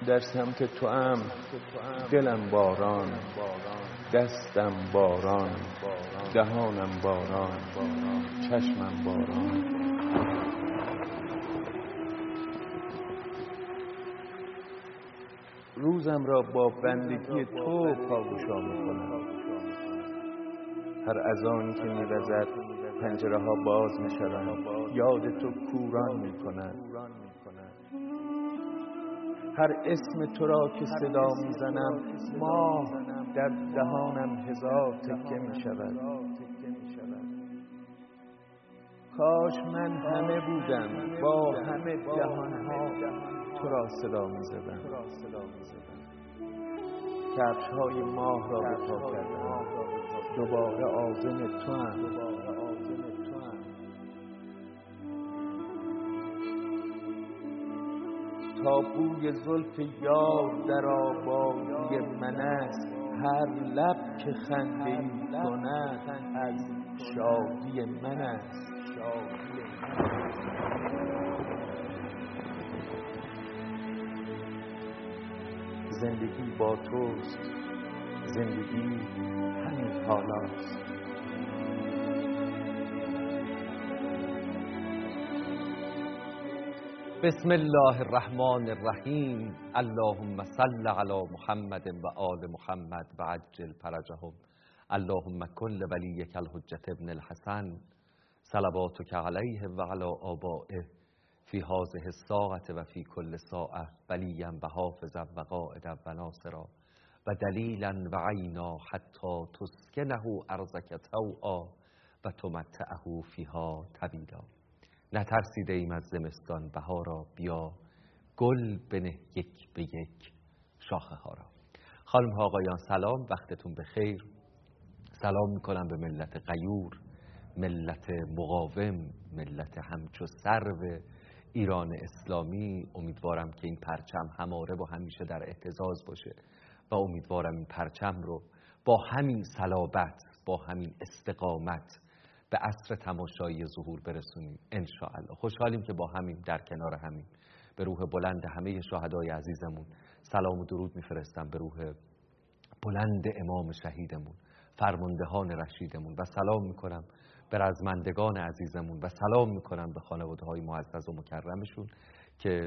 در سمت تو ام دلم باران، دستم باران، دهانم باران، چشمم باران. روزم را با بندگی تو پادشاه میکنم. هر اذانی که میوزد پنجره ها باز میشوند، یاد تو کوران میکنند. هر اسم تو را که صدا میزنم، ماه در دهانم هزار تکه میشود. کاش من همه بودم، با همه جهانها تو را صدا میزدم. کفش های ماه را به پا کردم، دوباره عازم تو هم. تا بوی زلف یار در آبادی من است، هر لب که خنده ای کند از شادی من است. زندگی با توست، زندگی همین حالاست. بسم الله الرحمن الرحیم. اللهم صل علی محمد و آل محمد و عجل فرجهم. اللهم کن لولیک الحجة ابن الحسن صلواتک علیه و علی آبائه فی هذه الساعة و فی کل ساعة ولیا و حافظا و قائدا و ناصرا و دلیلا و عینا حتی تسکنه ارضک طوعا و تمتعه فیها طویلا. نترسیده ایم از زمستان بهارا، بیا گل بنه یک به یک شاخه ها را. خانم ها آقایان سلام، وقتتون بخیر. سلام میکنم به ملت غیور، ملت مقاوم، ملت همچو سرو ایران اسلامی. امیدوارم که این پرچم هماره و همیشه در اهتزاز باشه و امیدوارم این پرچم رو با همین صلابت، با همین استقامت به عصر تماشایی ظهور برسونیم انشاءالله. خوشحالیم که با همین در کنار همین به روح بلند همه شهدای عزیزمون سلام و درود میفرستم، به روح بلند امام شهیدمون، فرماندهان رشیدمون، و سلام میکنم به رزمندگان عزیزمون و سلام میکنم به خانواده های معزز و مکرمشون که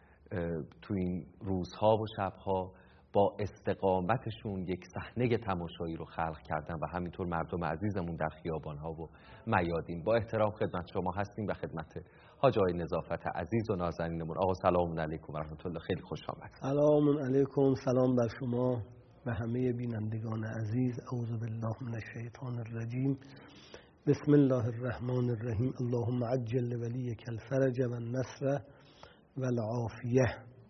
تو این روزها و شبها با استقامتشون یک صحنه تماشایی رو خلق کردن و همینطور مردم عزیزمون در خیابانها و میادین. با احترام خدمت شما هستیم و خدمت حاج آقای نظافت عزیز و نازنینمون. آقا سلام علیکم و رحمت الله، خیلی خوش آمدید. سلام علیکم، سلام بر شما و همه بینندگان عزیز. اعوذ بالله من الشیطان الرجیم. بسم الله الرحمن الرحیم. اللهم عجل ولیک الفرج و النصر و العافیه.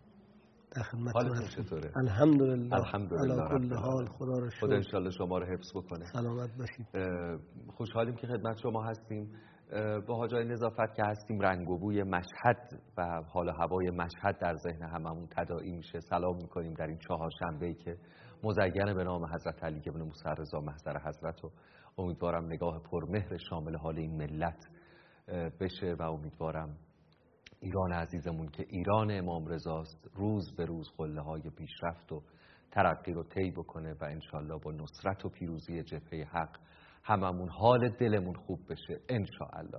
در خدمتتون چطوره؟ الحمدلله. الحمدلله علی کل حال، خدا را شکر. خدا انشالله شما رو حفظ بکنه. سلامت باشید. خوشحالیم که خدمت شما هستیم. با حاج آقای نظافت که هستیم، رنگ و بوی مشهد و حال و هوای مشهد در ذهن هممون تداعی میشه. سلام میکنیم در این چهارشنبه‌ای که مزین به نام حضرت علی ابن موسی رضا محضر حضرت، و امیدوارم نگاه پرمهر شامل حال این ملت بشه و امیدوارم ایران عزیزمون که ایران امام رضاست روز به روز قله‌های پیشرفت و ترقی رو طی بکنه و انشالله با نصرت و پیروزی جبهه حق هممون حال دلمون خوب بشه انشالله.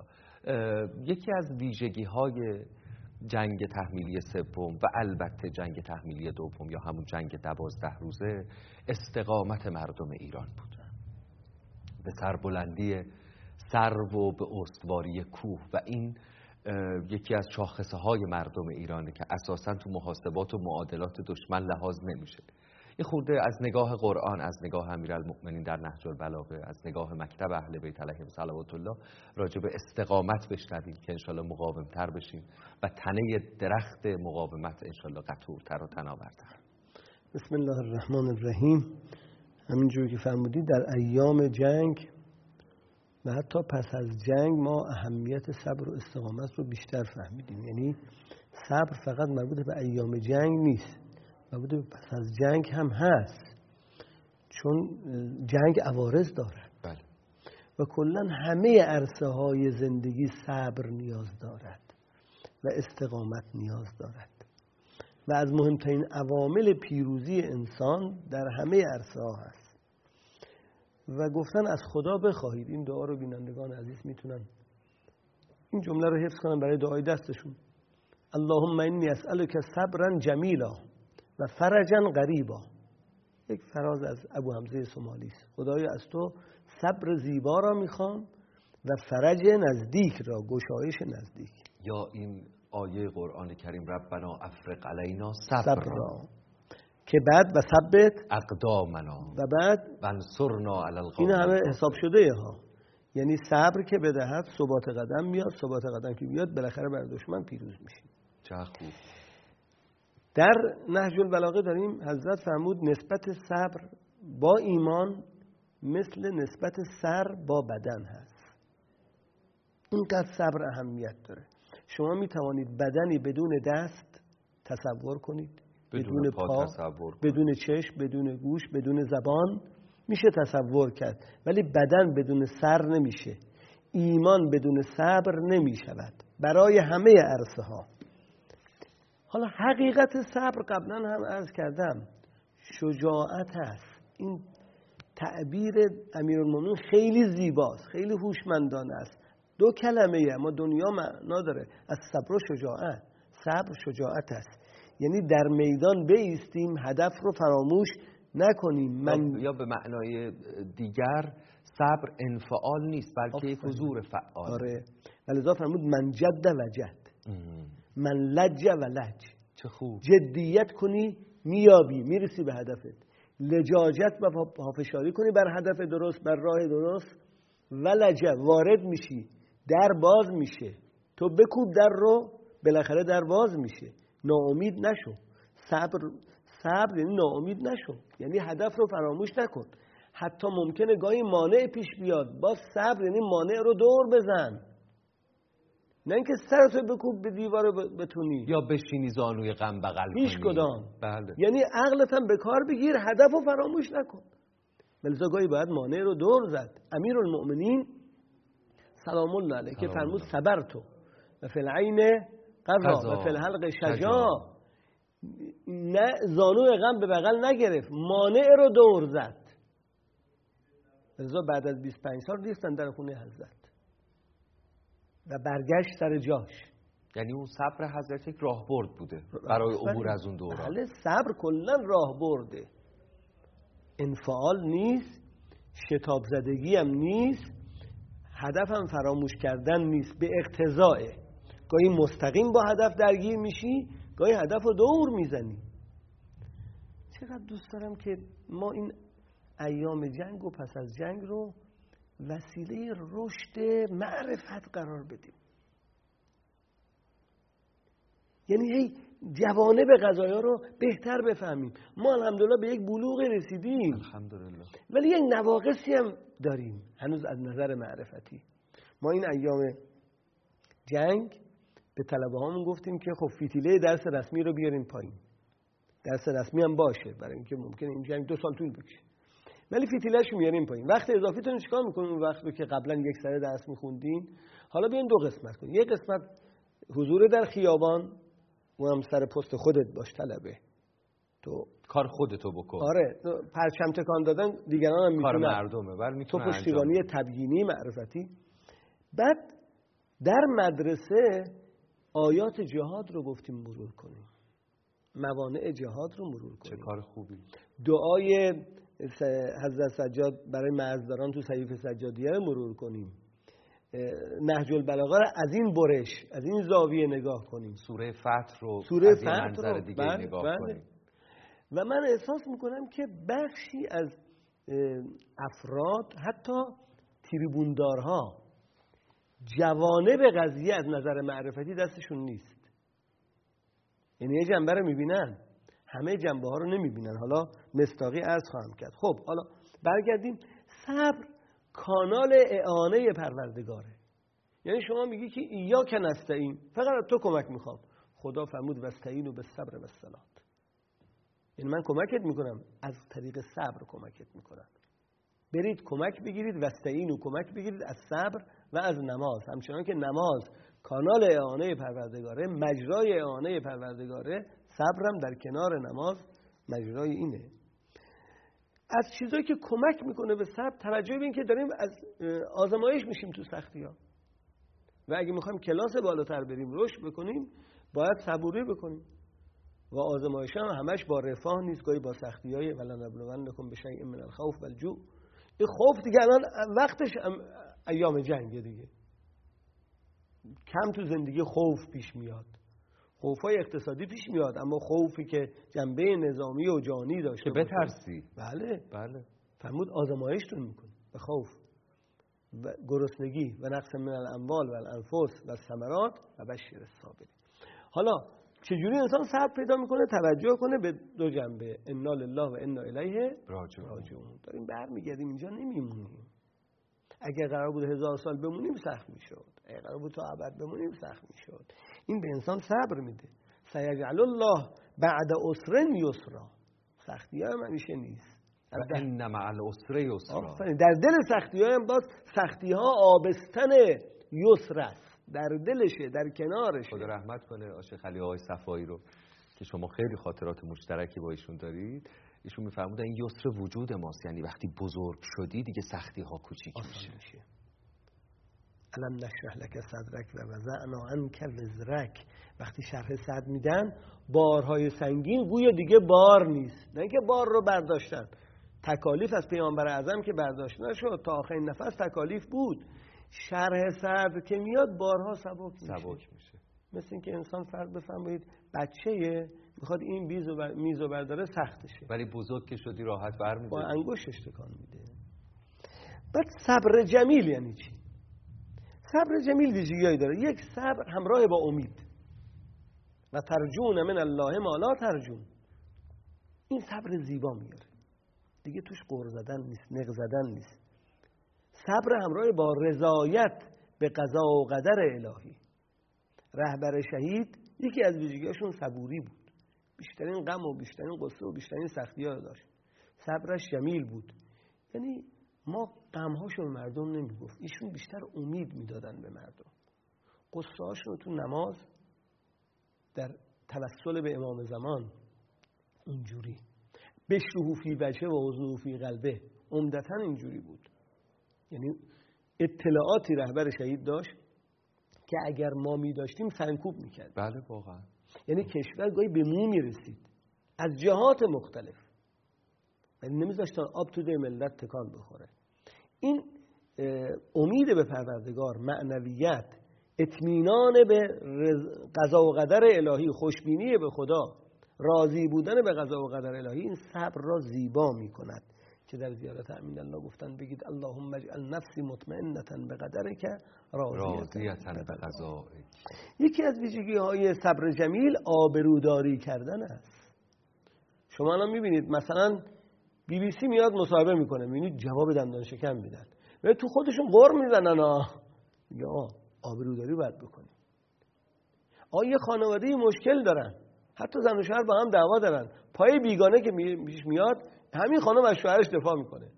یکی از ویژگی‌های جنگ تحمیلی سوم و البته جنگ تحمیلی دوم یا همون جنگ 12 روزه استقامت مردم ایران بود. به سربلندی سرو و به استواری کوه، و این یکی از شاخصه های مردم ایرانه که اساساً تو محاسبات و معادلات دشمن لحاظ نمیشه. یه خورده از نگاه قرآن، از نگاه امیرالمؤمنین در نهج البلاغه، از نگاه مکتب اهل بیت علیهم صلوات الله راجع به استقامت بشنویم که انشالله مقاومتر بشیم و تنه درخت مقاومت انشالله قطورتر و تناورتر. بسم الله الرحمن الرحیم. همینجور که فرمودید در ایام جنگ و حتی پس از جنگ ما اهمیت صبر و استقامت رو بیشتر فهمیدیم. یعنی صبر فقط مربوط به ایام جنگ نیست، مربوط به پس از جنگ هم هست، چون جنگ عوارض دارد. بله. و کلا همه عرصه های زندگی صبر نیاز دارد و استقامت نیاز دارد. و از مهمترین عوامل پیروزی انسان در همه عرصه ها هست. و گفتن از خدا بخواهید. این دعا رو بینندگان عزیز میتونن این جمله رو حفظ کنن برای دعای دستشون. اللهم انی اسألک صبرا جمیلا و فرجا قریبا. یک فراز از ابو حمزه سومالی است. خدایا از تو صبر زیبا را میخوام و فرج نزدیک را، گشایش نزدیک. یا این آیه قرآن کریم ربنا افرغ علینا صبرا که بعد و ثبت اقدامنا و بعد وانصرنا علی القوم. این همه حساب شده ها. یعنی صبر که بدهد ثبات قدم میاد، ثبات قدم که بیاد بالاخره بر دشمن پیروز میشیم. چه خوب. در نهج البلاغه داریم حضرت فرمود نسبت صبر با ایمان مثل نسبت سر با بدن هست. اینقدر صبر اهمیت داره. شما می توانید بدنی بدون دست تصور کنید، بدون پا تصور کنید، بدون چشم، بدون گوش، بدون زبان میشه تصور کرد، ولی بدن بدون سر نمیشه. ایمان بدون صبر نمیشود برای همه عرصه ها. حالا حقیقت صبر قبلا هم عرض کردم شجاعت است. این تعبیر امیرالمومنین خیلی زیباست، خیلی هوشمندانه است. دو کلمه اما دنیا معنا داره. از صبر و شجاعت. صبر شجاعت است، یعنی در میدان بایستیم، هدف رو فراموش نکنیم. یا به معنای دیگر صبر انفعال نیست بلکه یک حضور فعال. آره. ولذا فرمود من جد و جد، من لج و لج. چه خوب. جدیت کنی میابی، میرسی به هدفت. لجاجت و پافشاری کنی بر هدف درست، بر راه درست. و لجه وارد میشی، در باز میشه. تو بکوب در رو، بالاخره در باز میشه. ناامید نشو. صبر یعنی ناامید نشو، یعنی هدف رو فراموش نکن. حتی ممکنه گاهی مانع پیش بیاد، باز صبر یعنی مانع رو دور بزن، نه اینکه سرتو بکوب به دیوار بتونی یا بشینی زانوی غم بغل کنی. هیچ کدام. بله. یعنی عقلت هم به کار بگیر، هدف رو فراموش نکن. لذا گاهی باید مانع رو دور زد. امیرالمؤمنین سلام الله علیه که فرمود صبرتو و فی العین قضا و فی الحلق شجاع. نه زانوی غم به بغل نگرفت، مانع رو دور زد. لذا بعد از 25 سال نیستن در خونه حضرت و برگشت سر جاش. یعنی اون صبر حضرت یک راهبرد بوده برای عبور از اون دوران. بله، صبر کلا راهبرده. انفعال نیست، شتاب زدگی هم نیست، هدف هم فراموش کردن نیست، به اقتضاءه. گاهی مستقیم با هدف درگیر میشی، گاهی هدف رو دور میزنی. چقدر دوست دارم که ما این ایام جنگ و پس از جنگ رو وسیله رشد معرفت قرار بدیم. یعنی هی جوانب قضایا رو بهتر بفهمیم. ما الحمدلله به یک بلوغ رسیدیم، الحمدلله، ولی یک نواقصی هم داریم هنوز از نظر معرفتی. ما این ایام جنگ به طلبه هامون گفتیم که خب فتیله درس رسمی رو بیارین پایین. درس رسمی هم باشه برای اینکه ممکنه این جنگ 2 سال طول بکشه، ولی فتیله‌اش رو میاریم پایین. وقت اضافیتون چیکار میکنیم؟ اون وقت رو که قبلا یک سره درس میخوندین حالا بیاین 2 قسمت کنین. یک قسمت حضور در خیابان، اون هم سر پست خودت باش طلبه، تو کار خودتو بکن. آره، پرچم تکان دادن دیگران هم میتونن، کار مردمه، ولی میتونه تو پشتیبانی تبیینی معرفتی. بعد در مدرسه آیات جهاد رو گفتیم مرور کنیم، موانع جهاد رو مرور کنیم. چه کار خوبی. دعای حضرت سجاد برای مرزداران تو صحیفه سجادیه رو مرور کنیم. نهج البلاغه رو از این برش، از این زاویه نگاه کنیم. سوره فتح رو سوره از این فتح منظر رو دیگه نگاه کنیم. و من احساس میکنم که بخشی از افراد، حتی تریبوندارها، جوانب قضیه از نظر معرفتی دستشون نیست. یعنی یه جنبه رو میبینن، همه جنبه ها رو نمیبینن. حالا مصداقی عرض خواهم کرد. خب حالا برگردیم. صبر کانال اعانه پروردگاره. یعنی شما میگی که ایاک نستعین، فقط تو کمک میخوام. خدا فرمود واستعینوا بالصبر والصلاة. یعنی من کمکت میکنم، از طریق صبر کمکت میکنم. برید کمک بگیرید، واستعینوا، کمک بگیرید از صبر و از نماز. همچنان که نماز کانال اعانه پروردگاره، مجرای اعانه پروردگاره، صبرم در کنار نماز مجرای اینه. از چیزایی که کمک میکنه به صبر توجه به این که داریم از آزمایش میشیم تو سختی ها و اگه میخوایم کلاس بالاتر بریم رشد بکنیم باید صبوری بکنیم و آزمایش هم همش با رفاه نیست، گاهی با سختی های ولنبلونکم بشیء من الخوف والجوع. این خوف دیگه الان وقتش ایام جنگه دیگه، کم تو زندگی خوف پیش میاد، خوفای اقتصادی پیش میاد، اما خوفی که جنبه نظامی و جانی داشته که بترسی. بله فرمود آزمایشتون میکنه به خوف و گرسنگی و نقص من الاموال و الانفس و الثمرات و بشر الصابرین. حالا چجوری انسان صبر پیدا میکنه؟ توجه کنه به دو جنبه، انا لله و انا الیه راجعون. داریم برمیگردیم، اینجا نمیمونیم. اگر قرار بود 1000 سال بمونیم سخت میشد، اگر قرار بود تا ابد بمونیم سخت میشد. این به انسان صبر میده. سیجعل الله بعد عسر یسرا. سختی ها هم همیشه نیست. ان مع العسر یسرا. در دل سختی ها هم باز سختی ها آبستن یسر است، در دلشه، در کنارشه. خدا رحمت کنه شیخ علی آقای صفایی رو که شما خیلی خاطرات مشترکی با ایشون دارید. ایشون میفرمودن این یسر وجود ماست، یعنی وقتی بزرگ شدی دیگه سختی ها کوچیک میشه. الم نشرح لک صدرک و وضعنا عنک وزرک. وقتی شرح صدر میدن بارهای سنگین گویا دیگه بار نیست، نه اینکه بار رو برداشتن. تکالیف از پیامبر اعظم که برداشت نشد تا آخرین نفس تکالیف بود. شرح صدر که میاد بارها سبک میشه. مثل اینکه انسان فرض بفرمایید بچه‌یه میخواد این میزو برداره سختشه، ولی بزرگ که شدی راحت برمی‌داری، با انگشتش تکان میده. بعد صبر جمیل یعنی چی؟ صبر جمیل ویژگی‌هایی داره. یک، صبر همراه با امید و ترجون من الله ما لا ترجون. این صبر زیبا میاره دیگه، توش قهر زدن نیست، نق زدن نیست. صبر همراه با رضایت به قضا و قدر الهی. رهبر شهید یکی از ویژگی‌هاشون صبوری بود. بیشترین غم و بیشترین قصه و بیشترین سختی‌ها رو داشت. صبرش جمیل بود. یعنی ما غم‌هاشو به مردم نمیگفت، ایشون بیشتر امید میدادن به مردم. قصه‌هاشون تو نماز، در توسل به امام زمان اینجوری، بشروه فی وجهه و حزنه فی قلبه، عمدتاً اینجوری بود. یعنی اطلاعاتی رهبر شهید داشت که اگر ما می داشتیم سنکوب میکرد. بله واقعا. یعنی کشور گاهی به مو میرسید از جهات مختلف، یعنی نمیذاشتن آب تو ده ملت تکان بخوره. این امید به پروردگار، معنویت، اطمینان به قضا و قدر الهی، خوشبینی به خدا، راضی بودن به قضا و قدر الهی، این صبر را زیبا میکند که در زیارت امین الله گفتن بگید اللهم اجعل نفسی مطمئنة بقدرک راضیة بقضائک. یکی از ویژگی‌های صبر جمیل آبروداری کردن است. شما الان میبینید مثلا BBC میاد مصاحبه میکنه، میبینید جواب دندان شکن میدن و تو خودشون غر میزنن یا آبروداری باید بکنی. یه خانواده مشکل دارن، حتی زن و شوهر با هم دعوا دارن، پای بیگانه که پیش میاد همین خانم از شوهرش دفاع میکنه.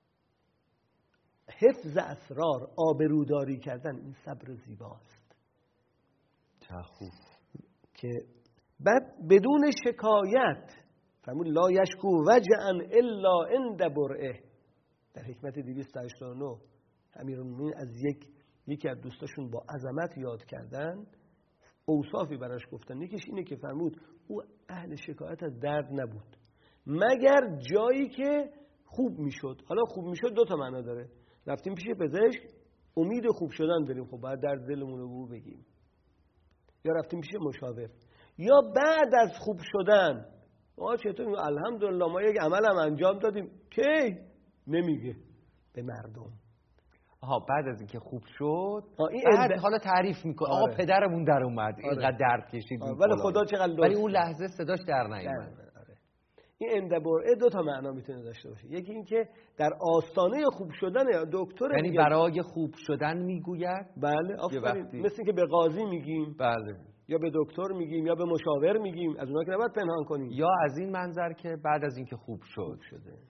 حفظ اسرار، آبروداری کردن، این صبر زیباست. چه خوب. که بعد بدون شکایت، فرمود لا یشکو وجعا الا عند برئه. در حکمت 289 امیرالمومنین از یکی از دوستاشون با عظمت یاد کردن، اوصافی براش گفتن. یکیش اینه که فرمود او اهل شکایت از درد نبود مگر جایی که خوب میشد. حالا خوب میشد دو تا معنا داره. رفتیم پیش پزشک، امید خوب شدن داریم، خب بعد درد دلمون رو بگیم. یا رفتیم پیش مشاور، یا بعد از خوب شدن چطور الحمدلله ما یک عمل هم انجام دادیم، کی نمیگه به مردم. بعد از اینکه خوب شد بعد حالا تعریف میکنه آقا پدرمون در اومد اینقدر درد کشید، ولی خدا چقدر ولی اون لحظه صداش در نیومد. این اندبرعه دو تا معنا میتونه داشته باشه. یکی این که در آستانه خوب شدن یا دکتر، یعنی برای خوب شدن میگوید. بله آفرین. مثل این که به قاضی میگیم، بله، یا به دکتر میگیم، یا به مشاور میگیم، از اونها که نباید پنهان کنیم. یا از این منظر که بعد از اینکه خوب شده.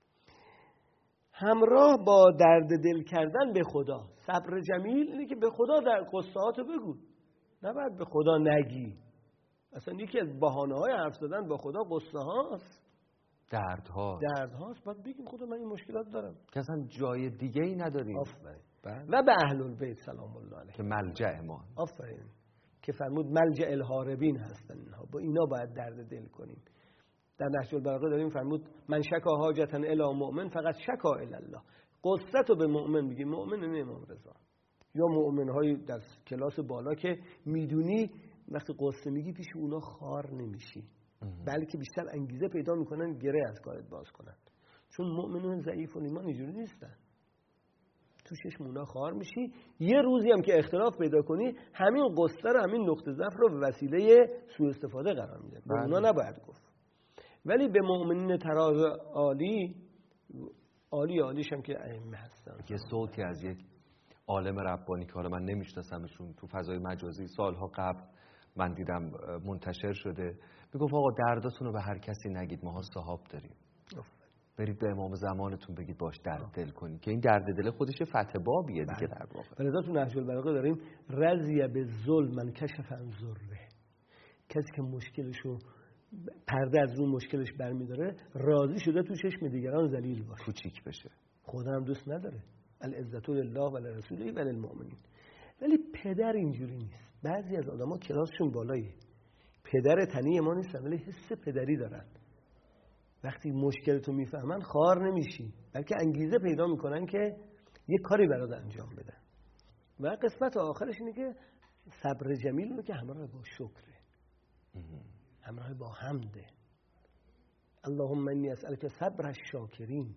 همراه با درد دل کردن به خدا. صبر جمیل اینه که به خدا در قصه‌هاتو بگو، نباید به خدا نگی. اصلا یکی از بهانه‌های حرف زدن با خدا قصه هاست، درد هاست. بعد بگیم خدا من این مشکلات دارم که اصلا جای دیگه ای نداریم. آفرین. و به اهل البیت سلام الله علیهم که ملجأ ما. آفرین. که فرمود ملجأ الهاربین هستن اینها، با اینا باید درد دل کنیم. در نهج البلاغه داریم فرمود من شکا حاجتا الی مؤمن فقط شکا الی الله. قصتو به مؤمن بگی، مؤمن نه امام رضا یا مؤمن‌های در کلاس بالا که میدونی وقتی قصه میگی پیش اونا خار نمیشی، بلکه بیشتر انگیزه پیدا میکنن گره از کارت باز کنن. چون مؤمنون ضعیف الایمان اینجوری نیستن، تو چشم اونا خار میشی. یه روزی هم که اختلاف پیدا کنی همین قصه رو، همین نقطه ضعف رو به وسیله سوء استفاده قرار میده. به اونا نباید گفت. ولی به مؤمنین تراز عالیش هم که ائمه هستن. یه صوتی از یک عالم ربانی که حالا من نمیشناسمشون، تو فضای مجازی سالها قبل من دیدم منتشر شده، میگفت آقا درداتون رو به هر کسی نگید، ماها صحاب داریم. برید به امام زمانتون بگید باش درد دل کنید، که این درد دل خودش فتح بابیه دیگه در واقع. فلذا تو نهج البلاغه داریم رضی بالظلم من کشف عن ضره. کسی که مشکلشو پرده از رو مشکلش برمیداره راضی شده تو چشم دیگران ذلیل باشه، کوچیک بشه. خدا هم دوست نداره. العزت لله و لرسوله و للمؤمنین. ولی پدر اینجوری نیست. بعضی از آدما کلاسشون بالاییه، پدر تنی ما نیستن ولی حس پدری دارن. وقتی مشکلتو میفهمن خار نمیشی، بلکه انگیزه پیدا میکنن که یه کاری برات انجام بدن. و قسمت آخرش اینه که صبر جمیل رو که همراه با شکره، همراه با حمده. اللهم انی اسألک صبر الشاکرین،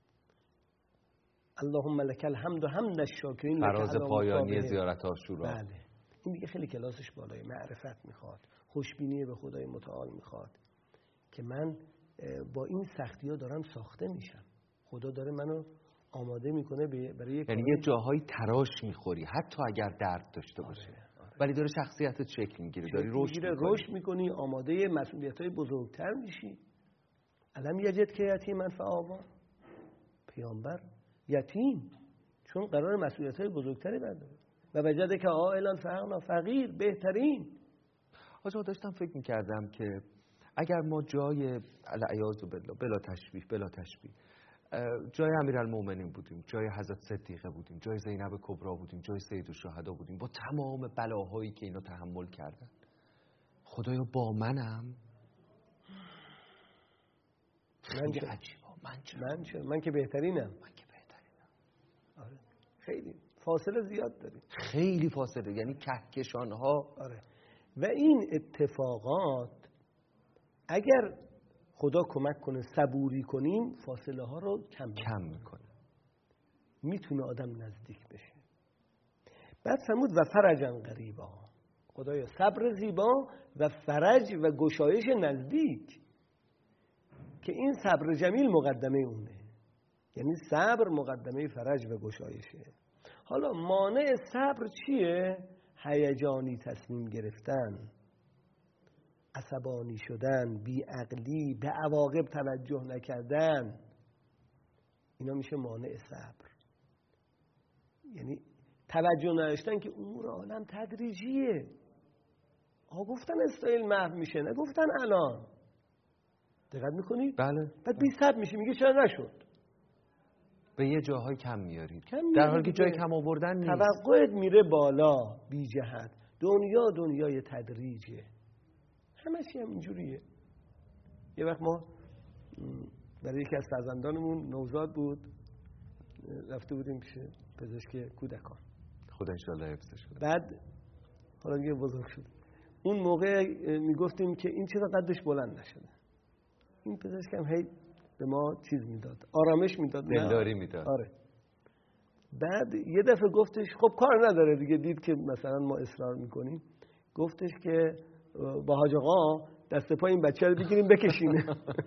اللهم لک الحمد و حمد الشاکرین. فراز پایانی زیارت عاشورا. بله، این دیگه خیلی کلاسش بالای معرفت میخواد، خوشبینی به خدای متعال میخواد که من با این سختی ها دارم ساخته میشم، خدا داره منو آماده میکنه برای یعنی یه جاهایی تراش میخوری حتی اگر درد داشته باشه. ولی داره شخصیتت شکل میگیره، داری رشد میکنی، آماده مسئولیت‌های بزرگتر میشی. الم یجد که یتیما فآوا، پیامبر یتیم چون قرار مسئولیت‌های بزرگتری برداره. و وجد که عائلا فاغنا، فقیر بهترین. آجا داشتم فکر میکردم که اگر ما جای العیاذ بالله بلا تشبیه جای امیرالمومنین بودیم، جای حضرت صدیقه بودیم، جای زینب کبرا بودیم، جای سید الشهدا بودیم، با تمام بلاهایی که اینا تحمل کردن، خدایا با منم؟ خیلی عجیبه. من که بهترینم. آره. خیلی فاصله زیاد داریم، خیلی فاصله، یعنی کهکشان ها. آره. و این اتفاقات اگر خدا کمک کنه صبوری کنیم فاصله ها رو کم میکنه، میتونه آدم نزدیک بشه. بعد فرمود و فرجا قریبا، خدایا صبر زیبا و فرج و گشایش نزدیک، که این صبر جمیل مقدمه اونه. یعنی صبر مقدمه فرج و گشایشه. حالا مانع صبر چیه؟ هیجانی تصمیم گرفتن، عصبانی شدن، بیعقلی، به عواقب توجه نکردن، اینا میشه مانع صبر. یعنی توجه نداشتن که امور عالم تدریجیه. گفتن استایل محو میشه، نگفتن الان. دقت میکنید؟ بله. بعد بی صبر میشه، میگه چرا نشد؟ به یه جاهای کم میارید در حالی که جای کم آوردن نیست. توقعت میره بالا بی جهت. دنیای تدریجه، همشی هم اینجوریه. یه وقت ما برای یکی از فرزندانمون نوزاد بود، رفته بودیم پیش پزشک کودکان، خدا انشالله حفظش کنه. بعد حالا دیگه بزرگ شد، اون موقع میگفتیم که این چرا قدش بلند نشده. این پزشک هم هی به ما چیز میداد، آرامش میداد، دلداری میداد. آره. بعد یه دفعه گفتش خب کار نداره دیگه، دید که مثلا ما اصرار میکنیم، گفتش که با حاج آقا دست پای این بچه رو بگیریم بکشینه.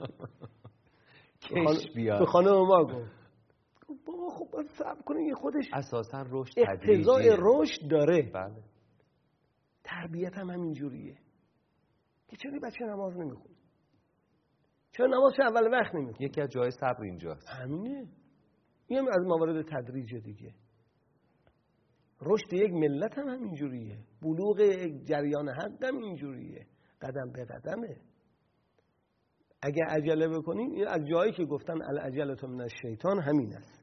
کش بیاد. تو خانه ما گفت بابا خب باید صبر کنیم، یه خودش اساسا رشد اقتضاء رشد داره. بله. تربیت هم همینجوریه که چرا بچه نماز نمیخونه، چرا نمازش اول وقت نمیخونه. یکی از جای صبر اینجاست. همینه. این هم از موارد تدریج دیگه. رشد یک ملت هم همینجوریه، بلوغ یک جریان حق هم اینجوریه. قدم به قدمه. اگه عجله بکنیم، این از جایی که گفتن العجلة من الشیطان همین است.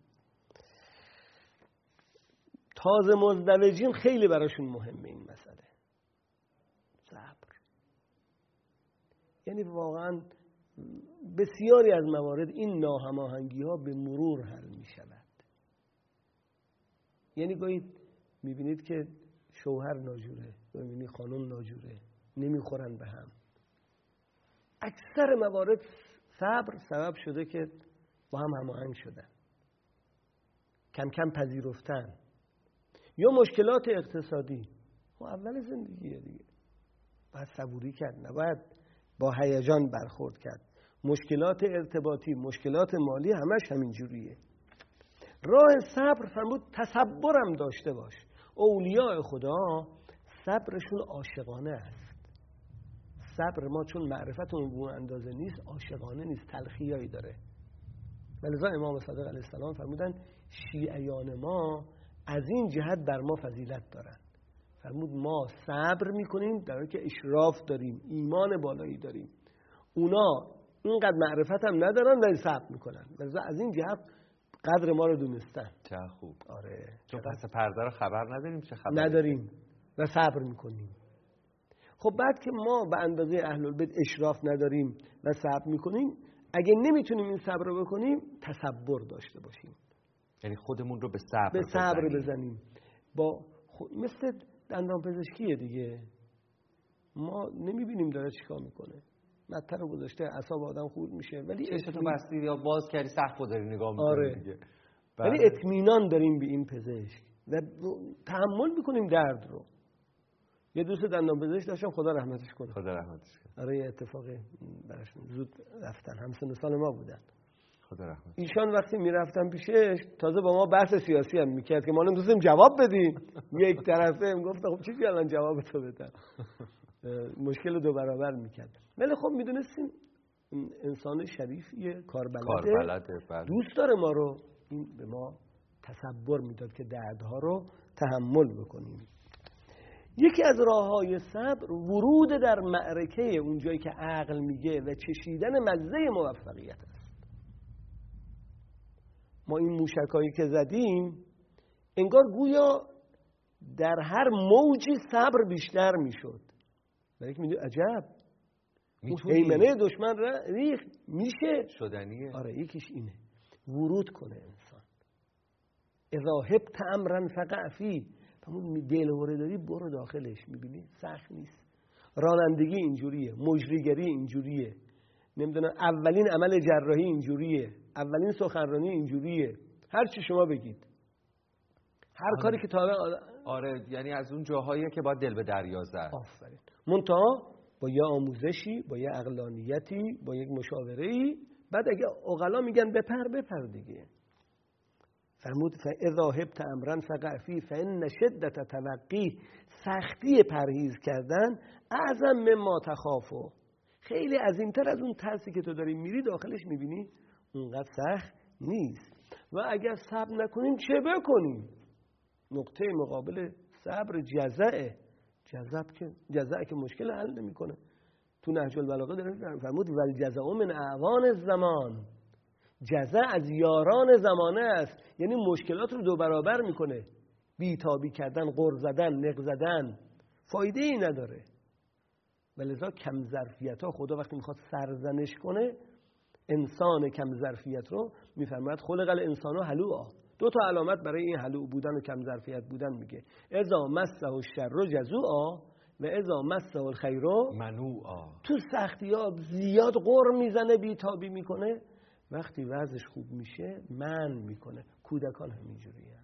تازه مزدوجین خیلی براشون مهمه این مسئله، صبر. یعنی واقعا بسیاری از موارد این ناهماهنگی ها به مرور حل می شود. یعنی گاهی میبینید که شوهر ناجوره، گاهی میبینید خانم ناجوره، نمیخورن به هم. اکثر موارد صبر سبب شده که با هم هماهنگ شدن، کم کم پذیرفتن. یا مشکلات اقتصادی، اول زندگیه دیگه، باید صبوری کرد، نباید با هیجان برخورد کرد. مشکلات ارتباطی، مشکلات مالی، همش همین جوریه. راه صبر فرمود تصبرم داشته باش. اولیاء خدا صبرشون عاشقانه است. صبر ما چون معرفتمون به اون اندازه نیست، عاشقانه نیست، تلخیایی داره. ولذا امام صادق علیه السلام فرمودن شیعیان ما از این جهت در ما فضیلت دارن. فرمود ما صبر میکنیم در حالی که اشراف داریم، ایمان بالایی داریم. اونا اینقدر معرفت هم ندارن ولی صبر میکنن. ولذا از این جهت قدر ما رو دونستن. چه خوب. آره، چون پس پرده رو خبر نداریم، چه خبر نداریم و صبر میکنیم. خب بعد که ما به اندازه اهل البیت اشراف نداریم و صبر میکنیم، اگه نمیتونیم این صبر رو بکنیم، تصبر داشته باشیم. یعنی خودمون رو به صبر بزنیم. مثل دندان پزشکیه دیگه، ما نمیبینیم داره چیکار میکنه، مطر رو گذاشته، اعصاب آدم خورد میشه، ولی چشتو بستی یا باز کردی سقف رو داری نگاه میکنی. آره. دیگه ولی اطمینان داریم به این پزشک و تحمل میکنیم درد رو. یه دوست دندان پزشک داشتم، خدا رحمتش کنه. خدا رحمتش کنه. آره، یه اتفاقی براشون زود رفتن، همسن سال ما بودن. خدا رحمتش. ایشان وقتی میرفتن پیشش تازه با ما بحث سیاسی هم میکرد که ما نمی‌تونیم جواب بدیم. یک طرفه گفتم خب چی الان جواب تو بدم. مشکل دو برابر میکرد. ولی خب میدونستیم انسان شریفیه، کاربلده، دوست داره ما رو. این به ما تصبر میداد که دردها رو تحمل بکنیم. یکی از راه‌های صبر ورود در معرکه، اون جایی که عقل میگه، و چشیدن مزه موفقیت است. ما این موشکایی که زدیم انگار گویا در هر موجی صبر بیشتر میشد. ولی که میگه عجب، هیمنه دشمن ریخ میشه شدنیه. آره، یکیش اینه، ورود کنه انسان. اذا هبت امرا فقع فی، همون دلهوره داری برو داخلش. میبینی سخت نیست. رانندگی اینجوریه، مجریگری اینجوریه، نمیدونم اولین عمل جراحی اینجوریه، اولین سخنرانی اینجوریه، هر چی شما بگید، هر کاری که تا آره، یعنی از اون جاهایی که باید دل به دریا زد. آفرین. منتها با یه آموزشی، با یه عقلانیتی، با یک مشاوره‌ای. بعد اگه عقلا میگن بپر دیگه. فرمود فاذا هبت امرا فقع فی فان شدت توقی، سختی پرهیز کردن اعظم مما تخافو، خیلی عظیمتر از اون ترسی که تو داری میری داخلش میبینی اونقدر سخت نیست. و اگر صبر نکنیم چه بکنیم؟ نقطه مقابل صبر جزعه. جزع که مشکل حل نمیکنه. تو نهج البلاغه داره فرمود والجزع من اعوان الزمان، جزع از یاران زمانه است. یعنی مشکلات رو دو برابر میکنه. بیتابی کردن، غر زدن، نق زدن فایده ای نداره. ولذا کم ظرفیت ها خدا وقتی میخواد سرزنش کنه انسان کم ظرفیت رو میفرماید خلق الانسان هلوعا. دو تا علامت برای این هلوع بودن و کم ظرفیت بودن میگه. اذا مسه الشر جزوعا و اذا مسه الخیر منوعا. تو سختی‌ها زیاد غر میزنه، بیتابی میکنه، وقتی وضعش خوب میشه من میکنه. کودکان همینجوریه.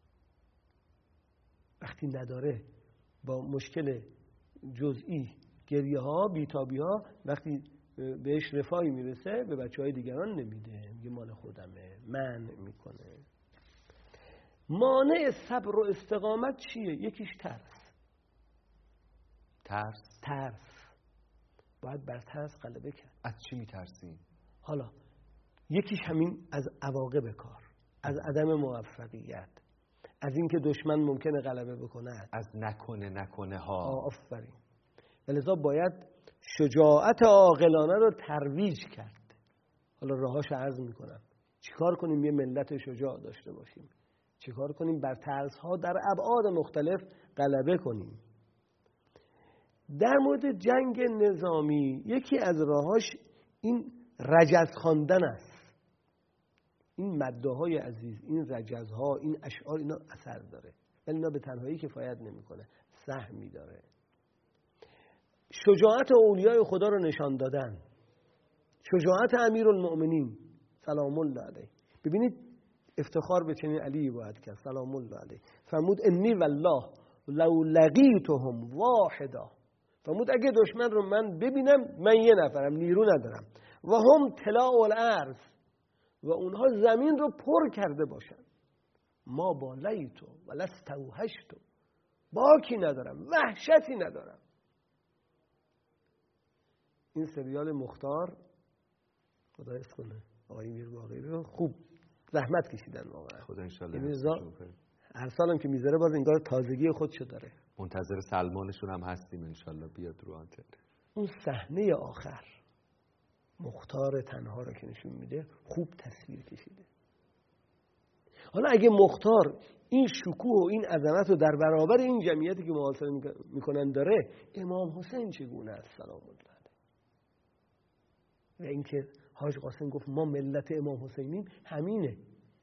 وقتی نداره با مشکل جزئی، گریه ها، بیتابی ها، وقتی بهش رفاهی میرسه به بچه های دیگران نمیده، میگه مال خودمه، من میکنه. مانع صبر و استقامت چیه؟ یکیش ترس. باید بر ترس غلبه کرد. از چی میترسیم؟ حالا یکیش همین از عواقب کار، از عدم موفقیت، از اینکه دشمن ممکنه غلبه بکنه، از نکنه ها. آفرین. ولذا باید شجاعت عاقلانه رو ترویج کرد. حالا راهاش عرض میکنم. چیکار کنیم یه ملت شجاع داشته باشیم؟ چیکار کنیم بر ترس‌ها در ابعاد مختلف غلبه کنیم؟ در مورد جنگ نظامی یکی از راهاش این رجز خواندن است. این مده‌های عزیز، این رجزها، این اشعار، اینا اثر داره، ولی اینا به تنهایی کفایت نمی‌کنه، سهمی داره. شجاعت اولیای خدا رو نشان دادن، شجاعت امیرالمؤمنین سلام الله علیه. ببینید افتخار به چنین علی باید کرد سلام الله علیه. فرمود انی والله لو لقیتهم واحدا، فرمود اگه دشمن رو من ببینم، من یه نفرم، نیرو ندارم، و هم طلاء الارض، و اونها زمین رو پر کرده باشن، ما با لیتو و لستوحشتو، باکی ندارم، وحشتی ندارم. این سریال مختار خدا حفظ کنه آقای میرباقری رو خوب زحمت کشیدن واقعا. خدا ان شاء الله. هر سالم که میذاره باز انگار تازگی خودشو داره. منتظر سلمانشون هم هستیم ان شاء الله بیاد رو آنتن. اون صحنه آخر مختار تنها رو که نشون میده خوب تصویر کشیده. حالا اگه مختار این شکوه و این عظمت رو در برابر این جمعیتی که محاصره میکنن داره، امام حسین چگونه است سلام الله علیه؟ و اینکه حاج قاسم گفت ما ملت امام حسینیم، همینه.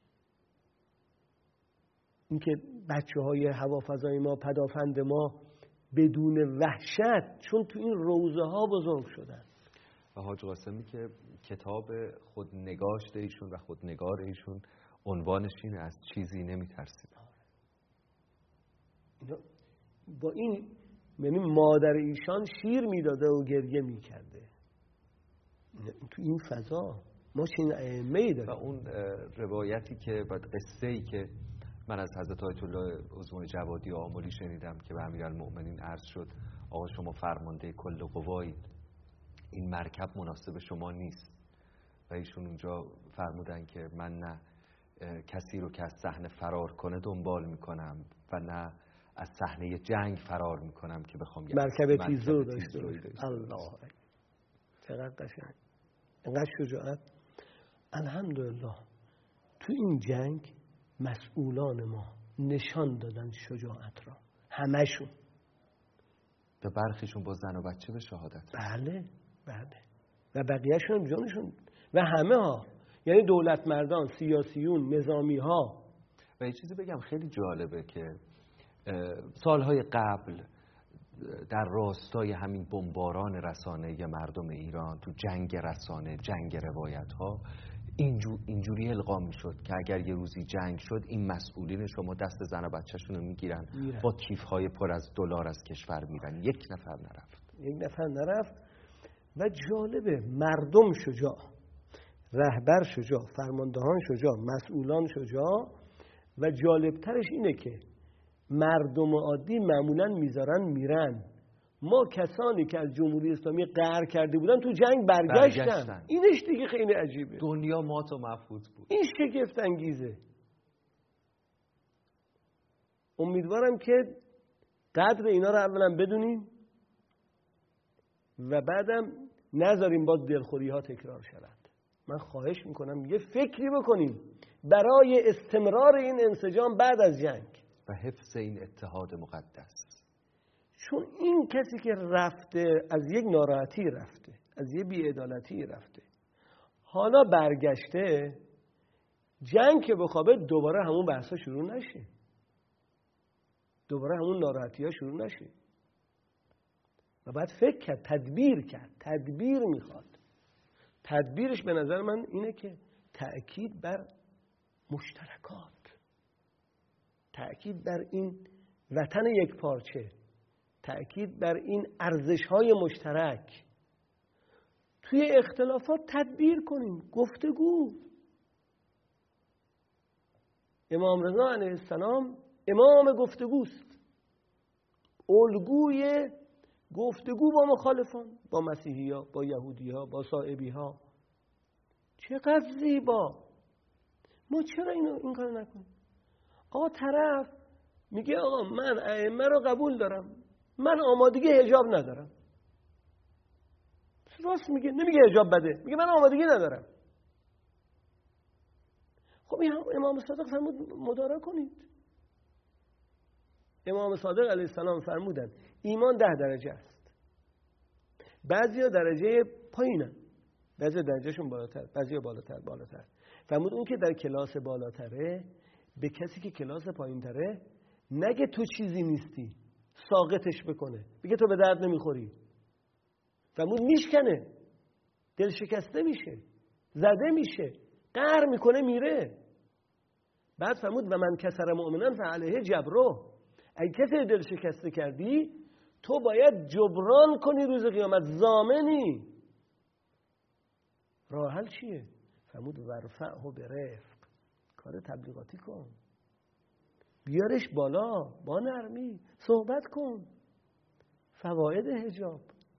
اینکه بچه‌های هوافضای ما، پدافند ما بدون وحشت، چون تو این روضه ها بزرگ شدن. و حاج قاسمی که کتاب خودنگاشت ایشون و خودنگار ایشون عنوانش اینه از چیزی نمیترسید. با این یعنی مادر ایشان شیر میداده و گریه میکرده. تو این فضا ما چنین ائمه‌ای داریم. و اون روایتی که و قصه‌ای که من از حضرت آیت الله عظمای جوادی آملی شنیدم که به امیرالمؤمنین عرض شد آقا شما فرمانده کل قوایید، این مرکب مناسب شما نیست. و ایشون اونجا فرمودن که من نه کسی رو که از صحنه فرار کنه دنبال میکنم و نه از صحنه جنگ فرار میکنم که بخوام مرکب تیزرو داشته باشه. الله چقدر قشنگ، اینقدر شجاعت. الحمدلله تو این جنگ مسئولان ما نشان دادن شجاعت را، همشون. و برخیشون با زن و بچه به شهادت. بله بله. و بقیهشون جانشون و همه ها، یعنی دولت مردان، سیاسیون، نظامی ها. و یه چیزی بگم خیلی جالبه که سالهای قبل در راستای همین بمباران رسانه مردم ایران تو جنگ رسانه، جنگ روایت ها، اینجوری القا میشد که اگر یه روزی جنگ شد این مسئولین شما دست زن و بچه‌شون رو میگیرن با کیف‌های پر از دلار از کشور میرن. یک نفر نرفت. و جالبه مردم شجاع، رهبر شجاع، فرماندهان شجاع، مسئولان شجاع. و جالبترش اینه که مردم عادی معمولاً میذارن میرن. ما کسانی که از جمهوری اسلامی قهر کرده بودن تو جنگ برگشتن. اینش دیگه خیلی عجیبه. دنیا مات و مبهوت بود. این شگفت انگیزه. امیدوارم که قدر اینا رو اولا بدونیم و بعدم نذاریم باز دلخوری ها تکرار شود. من خواهش میکنم یه فکری بکنیم برای استمرار این انسجام بعد از جنگ و حفظ این اتحاد مقدس. چون این کسی که رفته از یک ناراحتی رفته، از یک بی‌عدالتی رفته، حالا برگشته، جنگ که بخوابه دوباره همون بحثا شروع نشه، دوباره همون ناراحتی ها شروع نشه. و بعد فکر کرد، تدبیر میخواد. تدبیرش به نظر من اینه که تأکید بر مشترکات، تأکید بر این وطن یک پارچه، تأکید بر این ارزش‌های مشترک. توی اختلافات تدبیر کنیم، گفتگو. امام رضا علیه السلام امام گفتگوست، الگوی گفتگو با مخالفان، با مسیحی‌ها، با یهودی‌ها، با صائبی‌ها. چقدر زیبا. ما چرا این کار نکنیم؟ آقا طرف میگه آقا من ائمه رو قبول دارم، من آمادگی حجاب ندارم. راست میگه، نمیگه حجاب بده، میگه من آمادگی ندارم. خب این امام صادق فرمود مدارا کنید. امام صادق علیه السلام فرمودن ایمان 10 درجه است. بعضیا درجه پایینن، بعضی درجهشون بالاتر، بعضیا بالاتر. فرمود اون که در کلاس بالاتره به کسی که کلاس پایینتره نگه تو چیزی نیستی، ساقطش بکنه، بگه تو به درد نمیخوری. فرمود میشکنه، دل شکسته میشه، زده میشه، قهر میکنه، میره. بعد فرمود و من کسر مؤمنان فعلیه جبرو، اگه کسی دل شکسته کردی تو باید جبران کنی روز قیامت، ضامنی. راه حل چیه؟ فرمود ورفعه برفق، کار تبلیغاتی کن، بیارش بالا، با نرمی صحبت کن. فواید حجاب،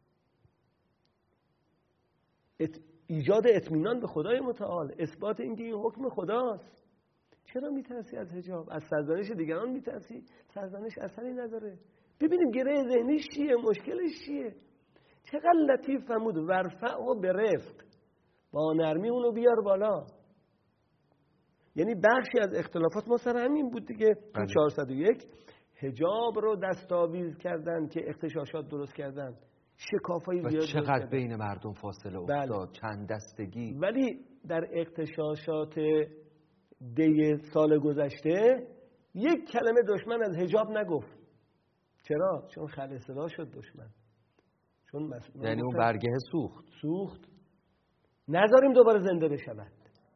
ایجاد اطمینان به خدای متعال، اثبات اینکه این حکم خداست. چرا میترسی از حجاب؟ از سرزنش دیگران میترسی؟ سرزنش اثری نداره. ببینیم گره ذهنیش چیه، مشکلش چیه. چقدر لطیف فرمود ورفعه برفق، با نرمی اونو بیار بالا. یعنی بخشی از اختلافات ما سر همین بود دیگه. تو 401 حجاب رو دستاویز کردن که اختشاشات درست کردن، شکافای زیاد درست کردن. چقدر بین مردم فاصله افتاد، چند دستگی. ولی در اختشاشات دی سال گذشته یک کلمه دشمن از حجاب نگفت. چرا؟ چون خلع صدا شد دشمن. چون یعنی اون برگه سوخت. نذاریم دوباره زنده بشود.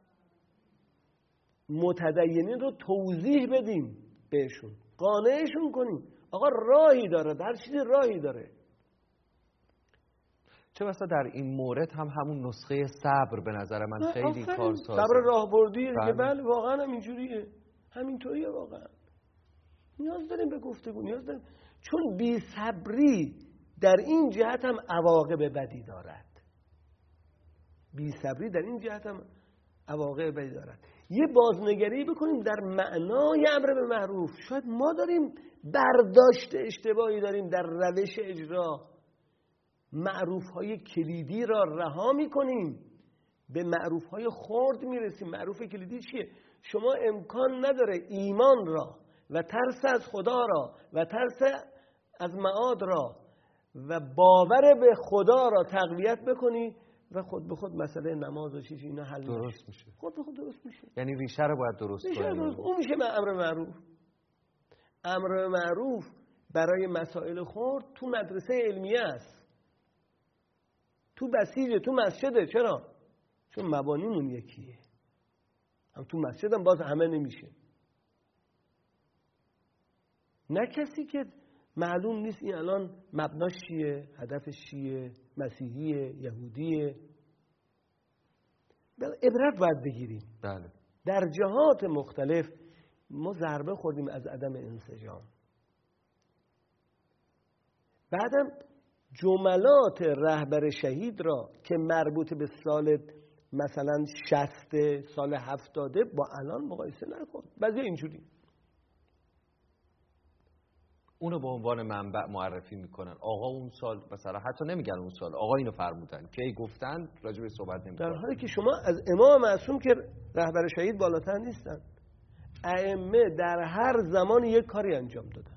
متدینین رو توضیح بدیم بهشون، قانعشون کنیم. آقا راهی داره، هر چیزی راهی داره. چه بسا در این مورد هم همون نسخه صبر به نظر من خیلی کارسازه. صبر راهبردی دیگه. بله واقعا هم اینجوریه، همینطوریه واقعا. نیاز داریم به گفتگو، نیاز داریم، چون بی صبری در این جهت هم عواقب بدی دارد. بی صبری در این جهت هم عواقب بدی دارد. یه بازنگری بکنیم در معنای امر به معروف. شاید ما داریم برداشت اشتباهی داریم در روش اجرا. معروف‌های کلیدی را رها می‌کنیم، به معروف‌های خرد می‌رسیم. معروف کلیدی چیه؟ شما امکان نداره ایمان را و ترس از خدا را و ترس از معاد را و باور به خدا را تقویت بکنی و خود به خود مسئله نماز و چیزی اینا حل درست میشه. خود به خود درست میشه. یعنی ریشه رو باید درست کنیم. اون میشه امر معروف. امر معروف برای مسائل خرد تو مدرسه علمیه است، تو بسیجه، تو مسجده. چرا؟ چون مبانیمون یکیه. هم تو مسجد هم باز همه نمیشه. نه کسی که معلوم نیست این الان مبناش چیه، هدفش چیه، مسیحیه، یهودیه. عبرت باید بگیریم. بله. در جهات مختلف ما ضربه خوردیم از عدم انسجام. بعدم جملات رهبر شهید را که مربوط به سال مثلا 60 سال 70 با الان مقایسه نکن. بعضی اینجوری اونو به عنوان منبع معرفی میکنن. آقا اون سال مثلا حتی نمیگن اون سال، آقا اینو فرمودن، کی گفتن، راجع به صحبت نمیکنن. در حالی که شما از امام معصوم که رهبر شهید بالاتر نیستن. ائمه در هر زمان یک کاری انجام دادن.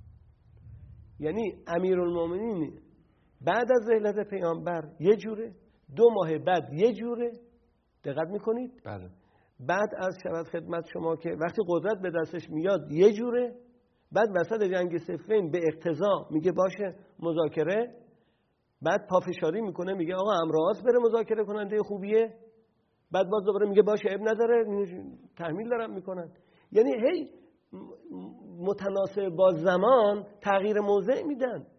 یعنی امیرالمومنین بعد از رحلت پیامبر یه جوره، 2 ماه بعد یه جوره. دقت میکنید؟ بله. بعد از شود خدمت شما که وقتی قدرت به دستش میاد یه جوره، بعد وسط جنگ صفین به اقتضا میگه باشه مذاکره، بعد پافشاری میکنه میگه آقا امراض بره مذاکره کننده خوبیه، بعد باز دوباره میگه باشه عیب نداره، تحمیل دارن میکنن. یعنی هی متناسب با زمان تغییر موضع میدن.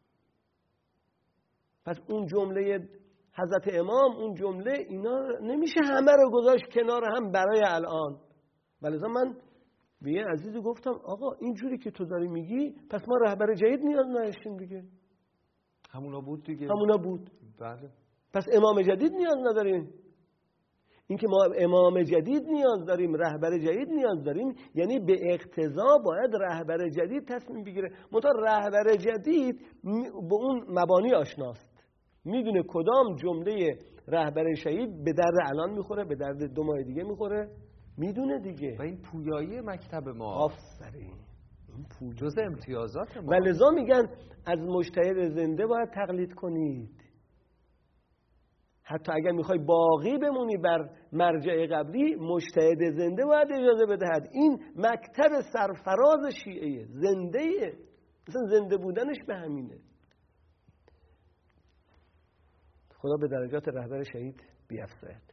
پس اون جمله حضرت امام، اون جمله، اینا نمیشه همه رو گذاشت کنار هم برای الان. ولذا من به یه عزیزی گفتم آقا اینجوری که تو داری میگی پس ما رهبر جدید نیاز نداشتیم دیگه. همونا بود دیگه. همونا بود. بله. پس امام جدید نیاز نداریم. اینکه ما امام جدید نیاز داریم، رهبر جدید نیاز داریم، یعنی به اقتضا باید رهبر جدید تصمیم بگیره. منتها رهبر جدید به اون مبانی آشناست، میدونه کدام جمله رهبر شهید به درد الان میخوره، به درد 2 ماه دیگه میخوره، میدونه دیگه. و این پویایی مکتب ما، آفرین، جزء امتیازات ما. و لذا میگن از مجتهد زنده باید تقلید کنید. حتی اگر میخوای باقی بمونی بر مرجع قبلی، مجتهد زنده باید اجازه بدهد. این مکتب سرفراز شیعه، زنده، مثلا زنده بودنش به همینه. خدا به درجات رهبر شهید بیفزاید.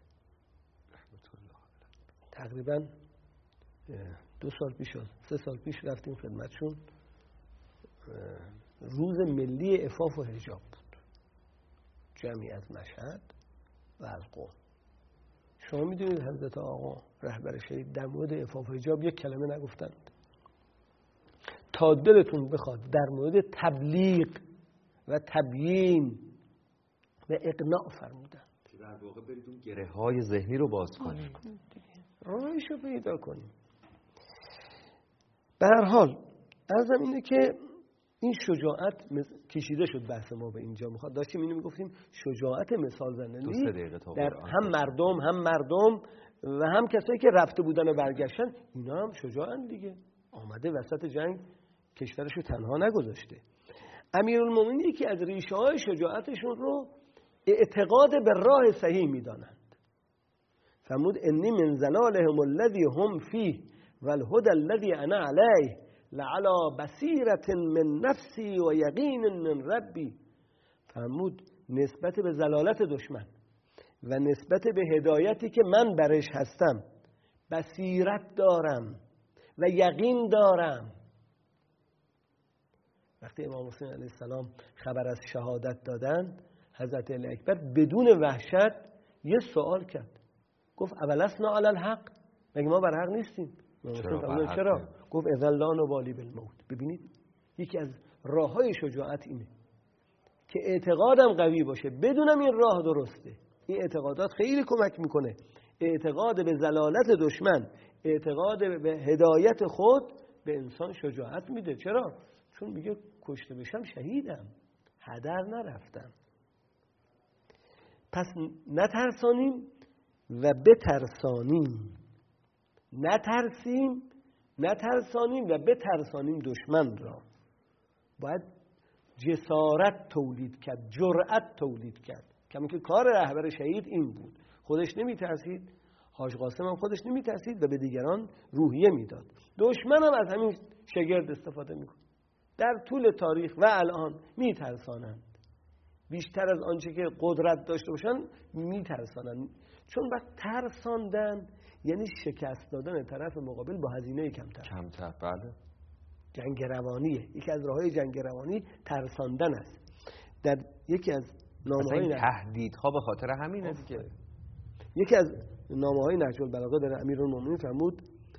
تقریبا 2 سال پیش 3 سال پیش رفتیم خدمتشون. روز ملی عفاف و حجاب بود، جمعی از مشهد و از قم. شما میدونید حضرت آقا رهبر شهید در مورد عفاف و حجاب یک کلمه نگفتند. تا دلتون بخواد در مورد تبلیغ و تبیین و اقناع فرمودن که در واقع برید اون گره های ذهنی رو باز کنید، راهش رو پیدا کنیم. به هر حال عرضم اینه که این شجاعت کشیده شد. بحث ما به اینجا میخواد داشتیم اینو میگفتیم شجاعت مثال زننده در هم مردم و هم کسایی که رفته بودن و برگشتن، اینا هم شجاعن دیگه. آمده وسط جنگ کشورش رو تنها نگذاشته. امیرالمومنین یکی از ریشه های شجاعتشون رو اعتقاد به راه صحیح میدانند. فرمود انی من زلالهم الذی هم فیه والهدى الذی انا علیه لعلی بصیرة من نفسی و یقین من ربی. فرمود نسبت به زلالت دشمن و نسبت به هدایتی که من برش هستم بصیرت دارم و یقین دارم. وقتی امام حسین علیه السلام خبر از شهادت دادن، حضرت علی اکبر بدون وحشت یه سوال کرد. گفت اولسنا علی الحق، مگه ما بر حق نیستیم؟ چرا؟ گفت اذا لا نبالی بالموت. ببینید یکی از راههای شجاعت اینه که اعتقادم قوی باشه، بدونم این راه درسته. این اعتقادات خیلی کمک میکنه. اعتقاد به زلالت دشمن، اعتقاد به هدایت خود به انسان شجاعت میده. چرا؟ چون میگه کشته بشم شهیدم، هدر نرفتم. پس نترسانیم و بترسانیم. نترسانیم و بترسانیم دشمن را. باید جسارت تولید کرد، جرأت تولید کرد. کمی که کار رهبر شهید این بود. خودش نمیترسید، حاج قاسم هم خودش نمیترسید و به دیگران روحیه میداد. دشمن هم از همین شگرد استفاده میکنه. در طول تاریخ و الان میترسانند. بیشتر از آنچه که قدرت داشته باشن میترسانند. چون وقت ترساندن یعنی شکست دادن طرف مقابل با هزینه کمتر. بله. جنگ روانیه. یکی از راههای جنگ روانی ترساندن است. در یکی از نامه‌های تهدیدها به خاطر همینه دیگه. یکی از نامه‌های نهج البلاغه در امیرالمومنین فرمود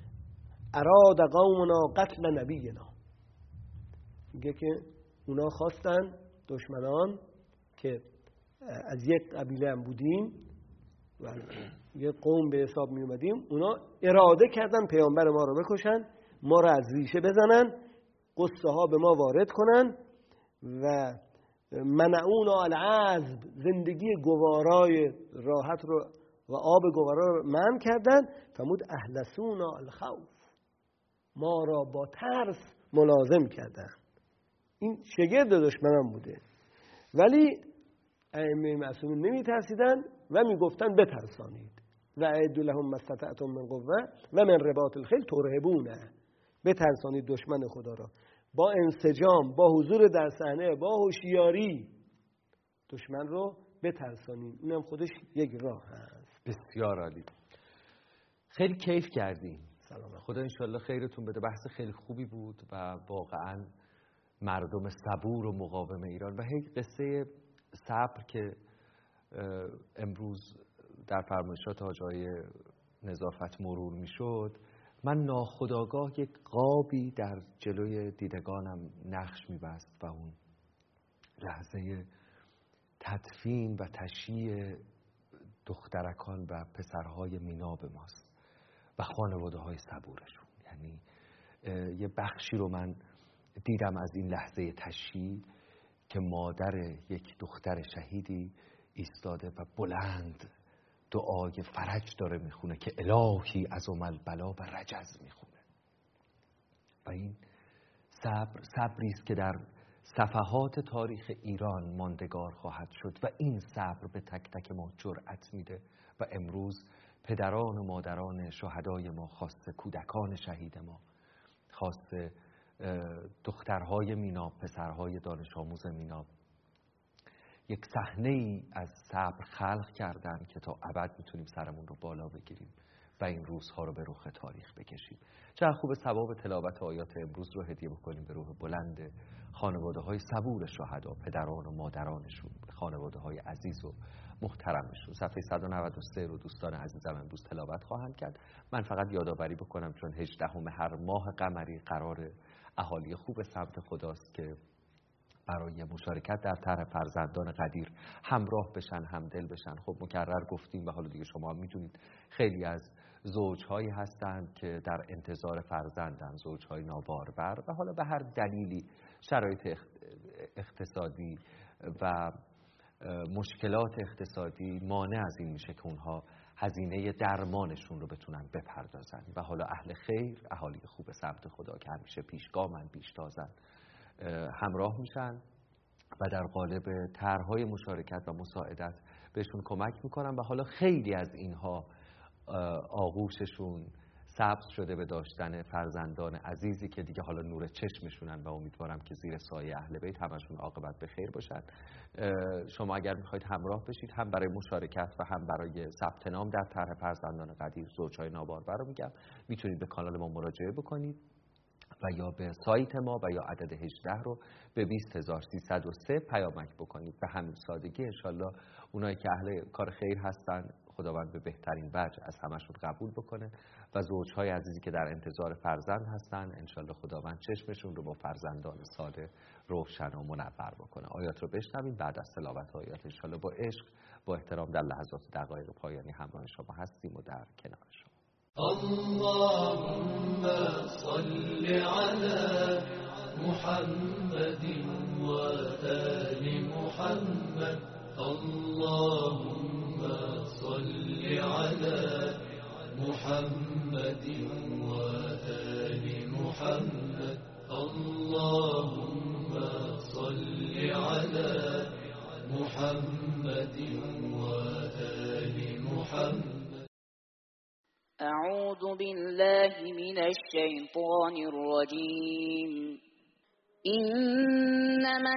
اراد قومنا قتل نبینا. میگه که اونا خواستن، دشمنان که از یک قبیله هم بودیم و یک قوم به حساب می اومدیم، اونا اراده کردن پیامبر ما رو بکشن، ما رو از ریشه بزنن، قصه ها به ما وارد کنن و منعونا العذب، زندگی گوارای راحت رو و آب گوارا رو منع کردن. فرمود احلسونا الخوف، ما را با ترس ملازم کردن. این شگرد دشمنان بوده. ولی ائمه معصومین نمی ترسیدن و می گفتن بترسانید و اعدوا لهم ما استطعتم من قوه و من رباط الخیل ترهبونه. بترسانید دشمن خدا را با انسجام، با حضور در صحنه، با هوشیاری دشمن رو بترسانید. اینم خودش یک راه هست. بسیار عالی. خیلی کیف کردیم. سلام. خدا انشالله خیرتون بده. بحث خیلی خوبی بود و واقعا مردم صبور و مقاوم ایران و هی قصه صبر که امروز در فرمایشات حاجای نظافت مرور میشد، من ناخودآگاه یک قابی در جلوی دیدگانم نقش میبست و اون لحظه تدفین و تشییع دخترکان و پسرهای میناب ماست و خانواده های صبورشون. یعنی یه بخشی رو من دیدم از این لحظه تشییع که مادر یک دختر شهیدی ایستاده و بلند دعای فرج داره میخونه که الهی عظم البلا و رجز میخونه. و این صبری است که در صفحات تاریخ ایران ماندگار خواهد شد و این صبر به تک تک ما جرأت میده و امروز پدران و مادران شهدای ما، خاصه کودکان شهید ما، خاصه دخترهای میناب، پسرهای دانش آموز میناب، یک صحنه ای از صبر خلق کردن که تا ابد میتونیم سرمون رو بالا بگیریم و این روزها رو به رخ تاریخ بکشیم. چقدر خوب ثواب تلاوت آیات امروز رو هدیه بکنیم به روح بلند خانواده های صبور شهدا، پدران و مادرانشون، خانواده های عزیز و محترمشون. صفحه 193 رو دوستان عزیزم امروز تلاوت خواهند کرد. من فقط یادآوری بکنم چون 18 هر ماه قمری قرار اهالی خوب سمت خداست که برای مشارکت در طرح فرزندان قدیر همراه بشن، همدل بشن. خب مکرر گفتیم و حالا دیگه شما هم میدونید خیلی از زوجهایی هستند که در انتظار فرزندن، زوجهای نابارور و حالا به هر دلیلی شرایط اقتصادی و مشکلات اقتصادی مانع از این میشه که اونها هزینه درمانشون رو بتونن بپردازن و حالا اهل خیر، اهالی خوب سمت خدا که همیشه پیشگامن، پیشتازن، همراه میشن و در قالب طرح‌های مشارکت و مساعدت بهشون کمک میکنن و حالا خیلی از اینها آغوششون سبز شده به داشتن فرزندان عزیزی که دیگه حالا نور چشمشونن و امیدوارم که زیر سایه اهل بیت همشون عاقبت به خیر باشن. شما اگر میخواید همراه بشید، هم برای مشارکت و هم برای ثبت نام در طرح فرزندان قدیر، زوجهای نابارور رو میگم، میتونید به کانال ما مراجعه بکنید و یا به سایت ما و یا عدد 18 رو به 20303 پیامک بکنید. به همین سادگی انشالله اونایی که اهل کار خیر هستن خداوند به بهترین وجه از همشون قبول بکنه و زوجهای عزیزی که در انتظار فرزند هستن انشالله خداوند چشمشون رو با فرزندان صالح روشن و منور بکنه. آیات رو بشنویم، بعد از تلاوت آیات انشالله با عشق، با احترام در لحظات دقایق پایانی همراه شما هستیم و در کنار شما. اللهم صل على محمد وآل محمد. اللهم صل على محمد وآل محمد. اللهم صل على محمد وآل محمد. أعوذ بالله من الشيطان الرجيم. إنما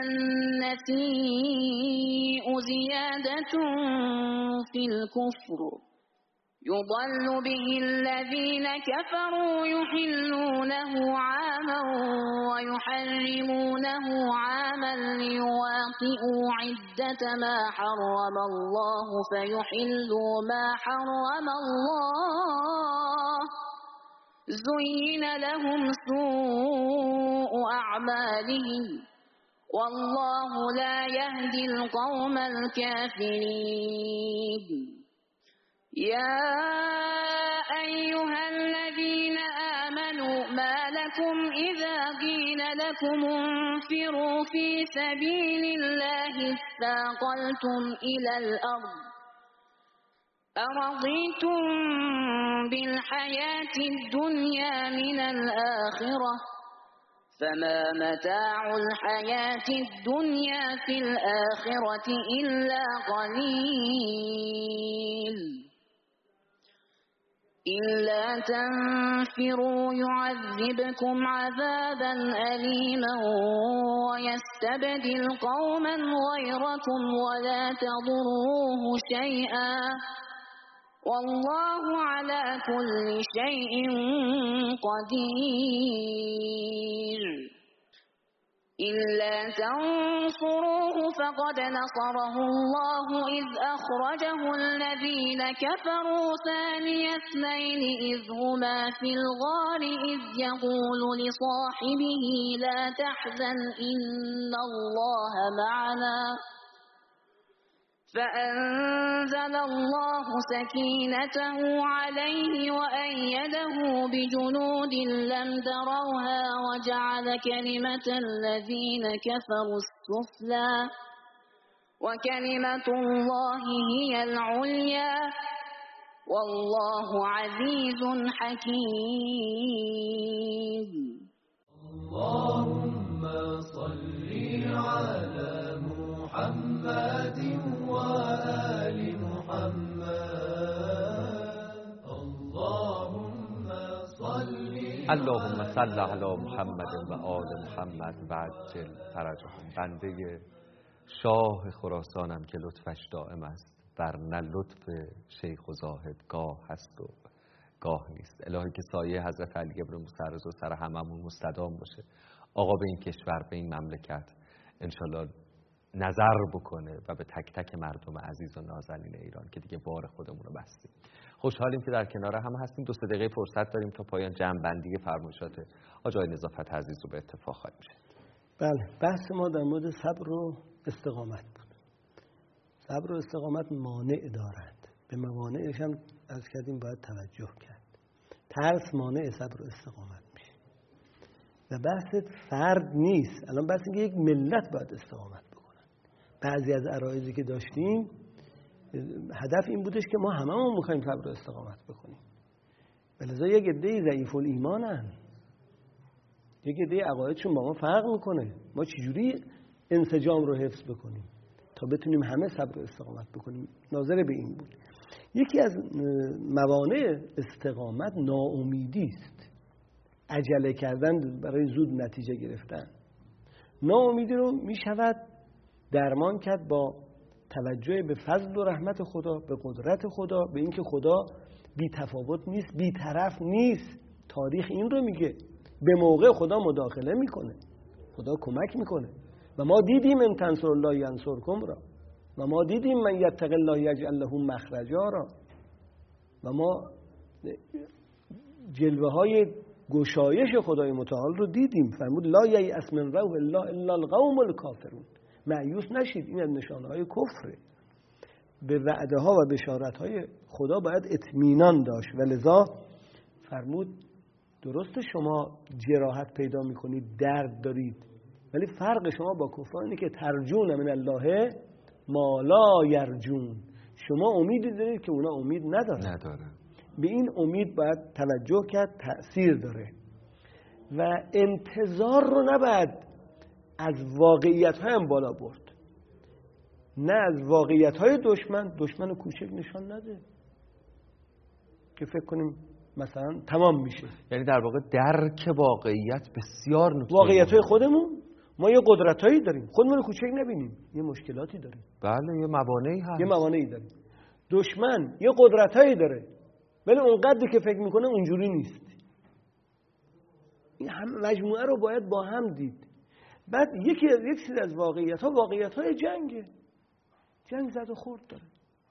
النسيء زيادة في الكفر يضل به الذين كفروا يحلونه عاما ويحرمونه عاما ليواطئوا عدة ما حرم الله فيحلوا ما حرم الله. زين لهم سوء أعمالهم والله لا يهدي القوم الكافرين. يا أيها الذين آمنوا ما لكم إذا قيل لكم انفروا في سبيل الله اثاقلتم إلى الأرض أرضيتم بالحياة الدنيا من الآخرة فما متاع الحياة الدنيا في الآخرة إلا قليل. إلا تنفروا يعذبكم عذابا أليما ويستبدل قوما غيركم ولا تضروه شيئا والله على كل شيء قدير. إلا تنصروه فقد نصره الله إذ أخرجه الذين كفروا ثاني اثنين إذ هما في الغار إذ يقول لصاحبه لا تحزن إن الله معنا فأنزل الله سكينته عليه وأيده بجنود لم تروها وجعل كلمة الذين كفروا السفلى وكلمة الله هي العليا والله عزيز حكيم. اللهم صل على محمد وآل محمد. اللهم صل علی محمد و آل محمد و عجل فرجهم. بنده شاه خراسانم که لطفش دائم است، ورنه لطف شیخ و زاهد گاه هست و گاه نیست. الهی که سایه حضرت علی ابن موسی رضا سر هممون مستدام باشه. آقا به این کشور، به این مملکت انشالله نظر بکنه و به تک تک مردم عزیز و نازنین ایران که دیگه بار خودمون رو بستیم. خوشحالیم که در کنار هم هستیم. 2 دقیقه فرصت داریم تا پایان جمع‌بندی فرمایشات آقای نظافت عزیز رو به اتفاق خواهیم شد. بله، بحث ما در مورد صبر و استقامت بود. صبر و استقامت مانع دارند، به موانعش هم از کردیم باید توجه کرد. ترس مانع صبر و استقامت میشه و بحث فرد نیست. الان بحث اینکه یک ملت باید استقامت بکنن. بعضی از عرایضی که داشتیم هدف این بودش که ما هممون میخوایم صبر و استقامت بکنیم، ولذا یک عده ضعیف الایمانن، یک عده عقایدشون با ما فرق میکنه. ما چجوری انسجام رو حفظ بکنیم تا بتونیم همه صبر و استقامت بکنیم؟ ناظر به این بود. یکی از موانع استقامت ناامیدی است، عجله کردن برای زود نتیجه گرفتن. ناامیدی رو میشود درمان کرد با توجه به فضل و رحمت خدا، به قدرت خدا، به اینکه خدا بی تفاوت نیست، بی طرف نیست. تاریخ این رو میگه، به موقع خدا مداخله میکنه، خدا کمک میکنه. و ما دیدیم ان تنصر الله ینصرکم را، و ما دیدیم من یتق الله یجعل له مخرجا را، و ما جلوه های گشایش خدای متعال رو دیدیم. فرمود لا ییأس من روح الله الا القوم الکافرون. مایوس نشید، این از نشانه‌های کفره. به وعده ها و بشارت های خدا باید اطمینان داشت و لذا فرمود درست شما جراحت پیدا میکنید، درد دارید، ولی فرق شما با کفار اینه که ترجون من الله ما لا یرجون. شما امیدی دارید که اونا امید ندارن. به این امید باید توجه کرد، تأثیر داره. و انتظار رو نباید از واقعیت‌های هم بالا برد، نه از واقعیت‌های دشمن کوچک نشان نده که فکر کنیم مثلا تمام میشه. یعنی در واقع درک واقعیت بسیار نکته، واقعیت‌های خودمون، ما یه قدرتایی داریم، خودمون رو کوچک نبینیم، یه مشکلاتی داریم. بله، یه موانعی هست، یه موانعی داریم. دشمن یه قدرتایی داره ولی اونقدری که فکر میکنه اونجوری نیست. این هم مجموعه رو باید با هم دید. بعد یک چیز از واقعیت‌های جنگه. جنگ زد و خورد داره،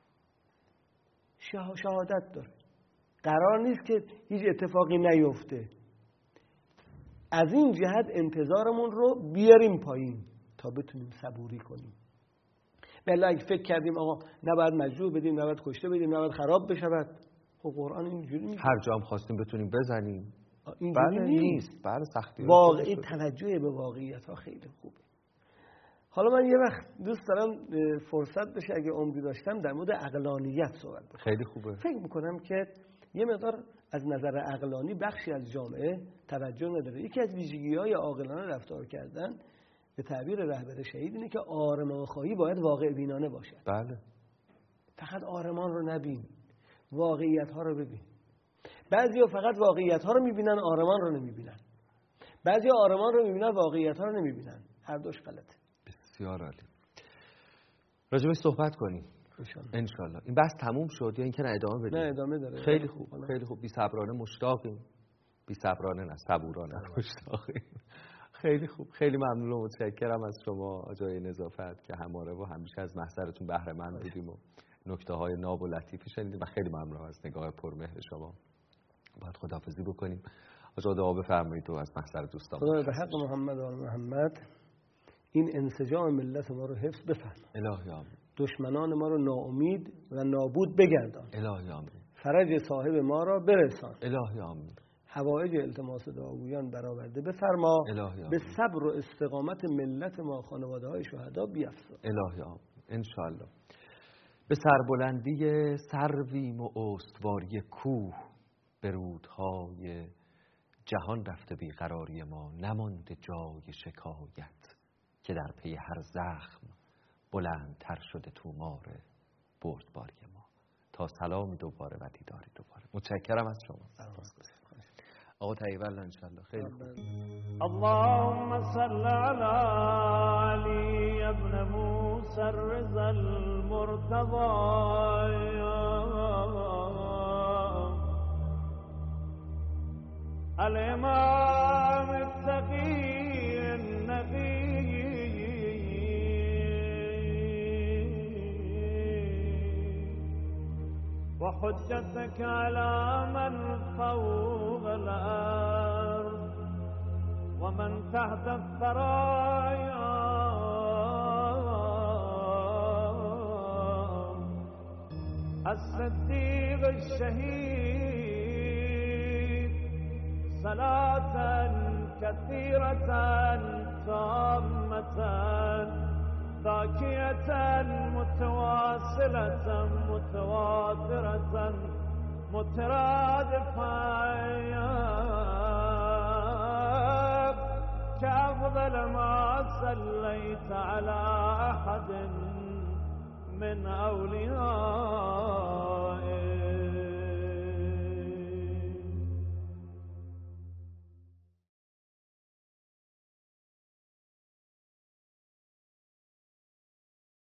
شهادت داره. قرار نیست که هیچ اتفاقی نیفته. از این جهت انتظارمون رو بیاریم پایین تا بتونیم صبوری کنیم. بله اگه فکر کردیم آقا نباید مجروح بدیم، نباید کشته بدیم، نباید خراب بشود، خب قرآن اینجوری میگه هر جا هم خواستیم بتونیم بزنیم. بله نیست. بله سختی. واقعی توجه به واقعیت ها خیلی خوبه. حالا من یه وقت دوست دارم فرصت بشه اگه عمری داشتم در مورد عقلانیت صحبت بکنم. خیلی خوبه. فکر میکنم که یه مقدار از نظر عقلانی بخشی از جامعه توجه نداره. یکی از ویژگی‌های عاقلانه رفتار کردن به تعبیر رهبر شهید اینه که آرمان‌خواهی باید واقع بینانه باشه. بله. فقط آرمان رو نبین، واقعیت ها رو ببین. بعضیا فقط واقعیت ها رو میبینن، آرمان رو نمیبینن. بعضیا آرمان رو میبینن، واقعیت ها رو نمیبینن. هر دوش غلطه. بسیار عالی. راجبش صحبت کنیم انشالله. این بحث تموم شد یا اینکه نه ادامه بدیم؟ نه ادامه داره. خیلی خوب، خیلی خوب. بی صبرانه مشتاقیم. بی صبرانه نه، صبورانه مشتاقیم. خیلی خوب، خیلی ممنون و متشکرم از شما آقای نظافت که همواره و همیشه از محضرتون بهره مند بودیم و نکته‌های ناب و لطیفی شنیدیم و خیلی ممنونم از نگاه پرمهر شما. باید خداحافظی بکنیم. آقا دعا بفرمایید و از محضر دوستان. خدای به حق محمد و محمد این انسجام ملت ما رو حفظ بفرما. الهی آمین. دشمنان ما رو ناامید و نابود بگردان. الهی آمین. فرج صاحب ما را برسان. الهی آمین. حوایج التماس دعاگویان برآورده بفرما. الهی آمین. به صبر و استقامت ملت ما خانواده های شهدا بیفزا. الهی آمین. انشاءالله. به سربلندی سرویم و استواری کوه، به رودهای جهان رفته بیقراری ما، نمانده جای شکایت که در پی هر زخم بلندتر شده تومار بردباری ما. تا سلامی دوباره و دیداری دوباره. متشکرم از شما. آقا طیب‌الله انشاءالله. خیلی خوب. اللهم صل على علي ابن موسى الرضا المرتضى الإمام التقي النقي وحجتك على من فوق الأرض ومن تحت الثرايا الصديق الشهيد صلاة كثيرة تامة ذاكية متواصلة متواترة مترادفة كأفضل ما صليت على أحد من أولياء